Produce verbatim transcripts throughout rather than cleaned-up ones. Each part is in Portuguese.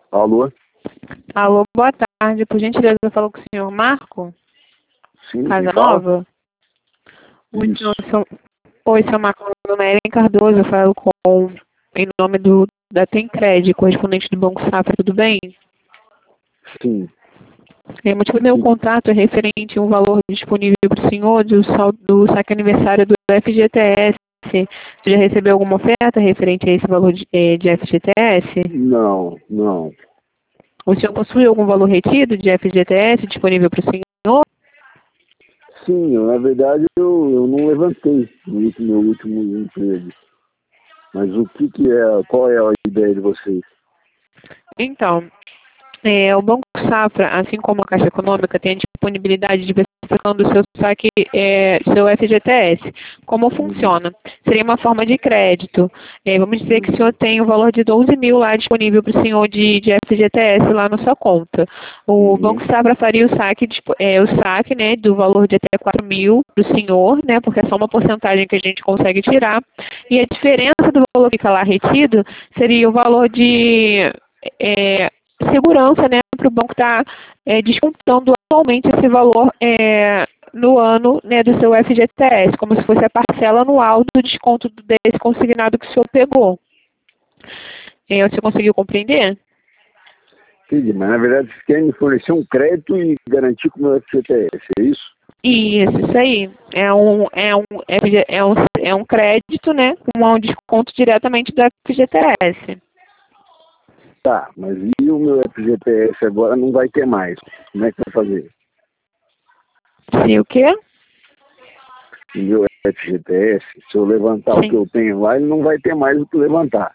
Alô? Alô, boa tarde. Por gentileza, eu falo com o senhor Marco? Sim, Casa quem fala? Nova? O Isso. senhor, seu... Oi, seu Marco, meu nome é Ellen Cardoso, eu falo com... em nome do... da Tencred, correspondente do Banco Safra, tudo bem? Sim. É, o motivo do meu Sim. contato é referente a um valor disponível para o senhor do, sal... do saque aniversário do F G T S. Você já recebeu alguma oferta referente a esse valor de, eh, de F G T S? Não, não. O senhor possui algum valor retido de F G T S disponível para o senhor? Sim, na verdade eu, eu não levantei no último- meu último emprego. Mas o que que é, qual é a ideia de vocês? Então, é, o Banco Safra, assim como a Caixa Econômica, tem a disponibilidade de prestação do seu saque, é, seu F G T S. Como Uhum. funciona? Seria uma forma de crédito. É, vamos dizer que o Uhum. senhor tem o valor de doze mil lá disponível para o senhor de, de F G T S lá na sua conta. O Uhum. Banco Safra faria o saque, dispo- é, o saque, né, do valor de até quatro mil para o senhor, né, porque é só uma porcentagem que a gente consegue tirar. E a diferença do valor que fica lá retido seria o valor de... é, segurança, né, para o banco estar é, descontando atualmente esse valor é, no ano, né, do seu F G T S, como se fosse a parcela anual do desconto desse consignado que o senhor pegou. É, você conseguiu compreender? Entendi, mas na verdade vocês querem me fornecer um crédito e garantir com o meu F G T S, é isso? Isso, isso aí. É um, é um, F G é um, é um crédito, né, com um desconto diretamente do F G T S. Tá, mas e o meu F G T S agora não vai ter mais? Como é que vai fazer? Sim, o quê? O meu F G T S, se eu levantar o que Sim. eu tenho lá, ele não vai ter mais o que levantar.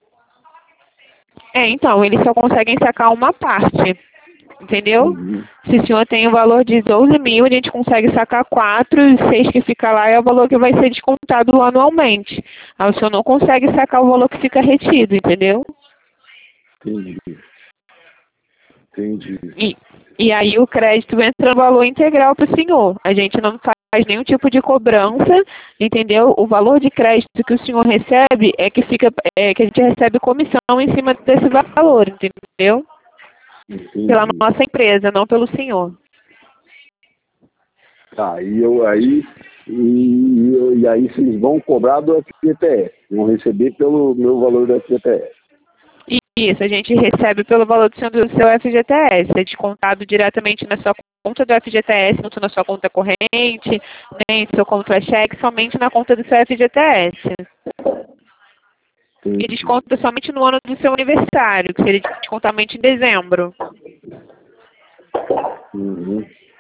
É, então, eles só conseguem sacar uma parte. Entendeu? Uhum. Se o senhor tem o valor de doze mil, a gente consegue sacar quatro e seis que fica lá é o valor que vai ser descontado anualmente. Aí o senhor não consegue sacar o valor que fica retido, entendeu? Entendi. Entendi. E, e aí o crédito entra no valor integral para o senhor. A gente não faz nenhum tipo de cobrança, entendeu? O valor de crédito que o senhor recebe é que fica, é que a gente recebe comissão em cima desse valor, entendeu? Pela Entendi. nossa empresa, não pelo senhor. Tá, e eu aí, e, e, e aí vocês vão cobrar do F G T S, vão receber pelo meu valor do F G T S. Isso, a gente recebe pelo valor do seu, do seu F G T S, é descontado diretamente na sua conta do F G T S, tanto na sua conta corrente, nem no seu contra-cheque, somente na conta do seu F G T S. E Entendi. desconta somente no ano do seu aniversário, que seria descontamento em dezembro. Uhum.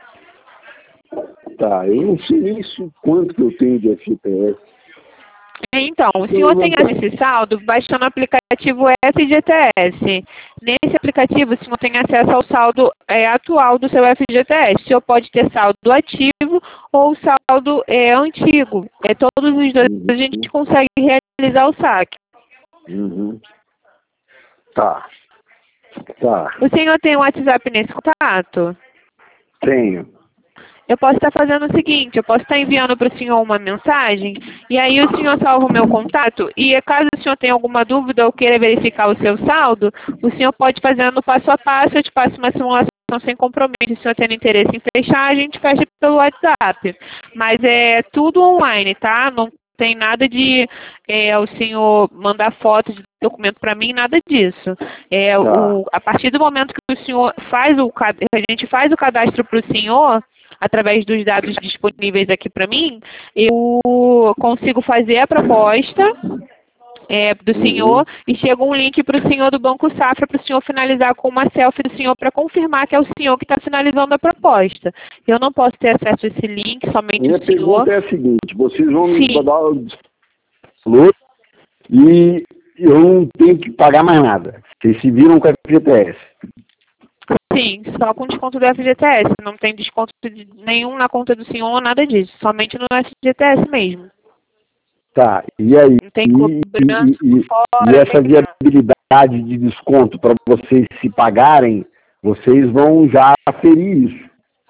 Tá, eu não sei nem se quanto que eu tenho de F G T S. Então, o Se eu senhor tem levantar... esse saldo baixando o aplicativo F G T S. Nesse aplicativo, o senhor tem acesso ao saldo é, atual do seu F G T S. O senhor pode ter saldo ativo ou saldo é, antigo. É, todos os dois Uhum. a gente consegue realizar o saque. Uhum. Tá, tá, O senhor tem um WhatsApp nesse contato? tenho. Eu posso estar fazendo o seguinte, eu posso estar enviando para o senhor uma mensagem, e aí o senhor salva o meu contato, e caso o senhor tenha alguma dúvida ou queira verificar o seu saldo, o senhor pode fazer no passo a passo, eu te passo uma simulação sem compromisso. Se o senhor tem interesse em fechar, a gente fecha pelo WhatsApp. Mas é tudo online, tá? Não tem nada de é, o senhor mandar foto de documento para mim, nada disso. É, Tá. o, a partir do momento que o senhor faz o cad- a gente faz o cadastro para o senhor, através dos dados disponíveis aqui para mim, eu consigo fazer a proposta é, do Uhum. senhor e chega um link para o senhor do Banco Safra para o senhor finalizar com uma selfie do senhor para confirmar que é o senhor que está finalizando a proposta. Eu não posso ter acesso a esse link, somente Minha o senhor. pergunta é a seguinte, vocês vão me Sim, dar o valor e eu não tenho que pagar mais nada. Vocês se viram com a F G T S. sim, só com desconto do F G T S. Não tem desconto de nenhum na conta do senhor, nada disso. Somente no F G T S mesmo. Tá, e aí? Não tem E, cobrança e, por e, e fora, essa nem nada. viabilidade de desconto para vocês se pagarem, vocês vão já aferir isso.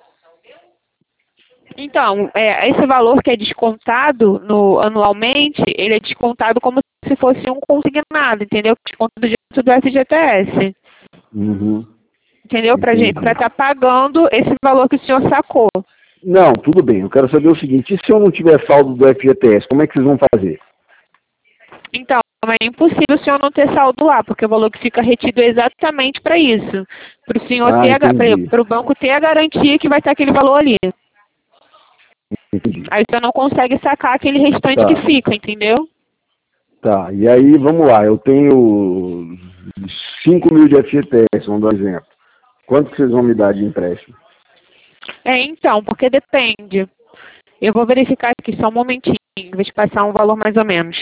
Então, é, esse valor que é descontado no, anualmente, ele é descontado como se fosse um consignado, entendeu? Desconto do jeito do F G T S. Uhum. Entendeu? Para estar pagando esse valor que o senhor sacou. Não, tudo bem. Eu quero saber o seguinte, e se eu não tiver saldo do F G T S, como é que vocês vão fazer? Então, é impossível o senhor não ter saldo lá, porque o valor que fica retido é exatamente para isso. Para o senhor Ah, ter, entendi. para o banco ter a garantia que vai ter aquele valor ali. Entendi. Aí o senhor não consegue sacar aquele restante Tá. que fica, entendeu? Tá, e aí vamos lá, eu tenho cinco mil de F G T S, vamos dar um exemplo. Quanto que vocês vão me dar de empréstimo? É, então, porque depende. Eu vou verificar aqui só um momentinho, vou te passar um valor mais ou menos.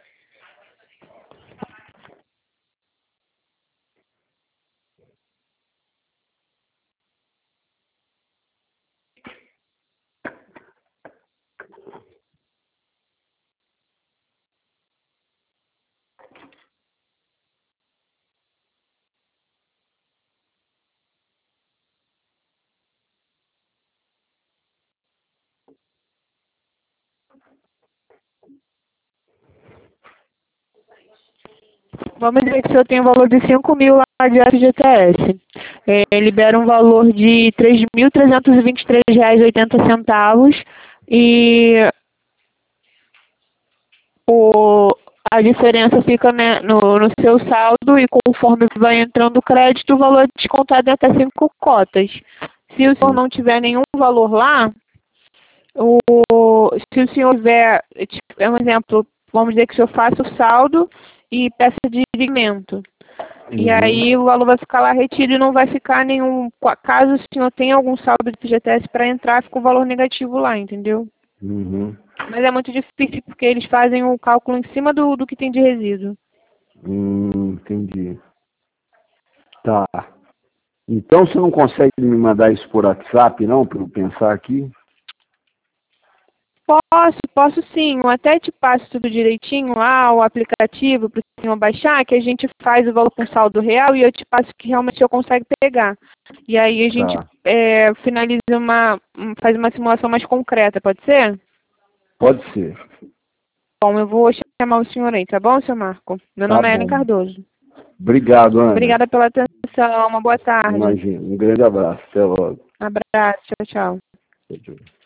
Vamos dizer que o senhor tem um valor de cinco mil lá de F G T S. É, libera um valor de três mil trezentos e vinte e três reais e oitenta centavos e o, a diferença fica, né, no, no seu saldo e conforme vai entrando o crédito, o valor é descontado em até cinco cotas. Se o senhor não tiver nenhum valor lá, o, se o senhor tiver, é um exemplo, vamos dizer que o senhor faça o saldo e peça de dividimento. Uhum. E aí o valor vai ficar lá retido e não vai ficar nenhum... Caso o senhor tenha algum saldo de F G T S para entrar, fica o valor negativo lá, entendeu? Uhum. Mas é muito difícil porque eles fazem o cálculo em cima do, do que tem de resíduo. Hum, entendi. Tá. Então você não consegue me mandar isso por WhatsApp, não, para eu pensar aqui? Posso, posso sim. Eu até te passo tudo direitinho lá, o aplicativo para o senhor baixar, que a gente faz o valor com saldo real e eu te passo que realmente o senhor consegue pegar. E aí a gente Tá. é, finaliza uma, faz uma simulação mais concreta, pode ser? Pode ser. Bom, eu vou chamar o senhor aí, tá bom, seu Marco? Meu Tá nome é Ellen bom. Cardoso. Obrigado, Ana. Obrigada pela atenção, uma boa tarde. Imagina. Um grande abraço. Até logo. Abraço, tchau, tchau. Tchau, tchau.